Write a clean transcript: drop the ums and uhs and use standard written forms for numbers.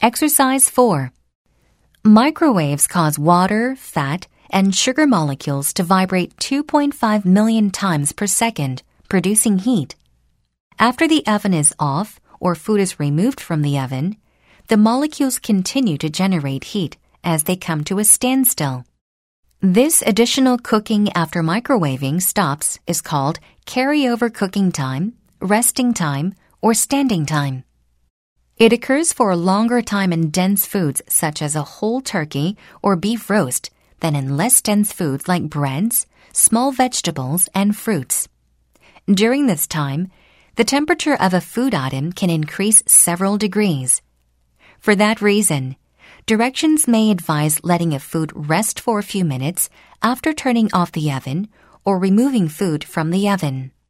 Exercise 4. Microwaves cause water, fat, and sugar molecules to vibrate 2.5 million times per second, producing heat. After the oven is off or food is removed from the oven, the molecules continue to generate heat as they come to a standstill. This additional cooking after microwaving stops is called carryover cooking time, resting time, or standing time. It occurs for a longer time in dense foods such as a whole turkey or beef roast than in less dense foods like breads, small vegetables, and fruits. During this time, the temperature of a food item can increase several degrees. For that reason, directions may advise letting a food rest for a few minutes after turning off the oven or removing food from the oven.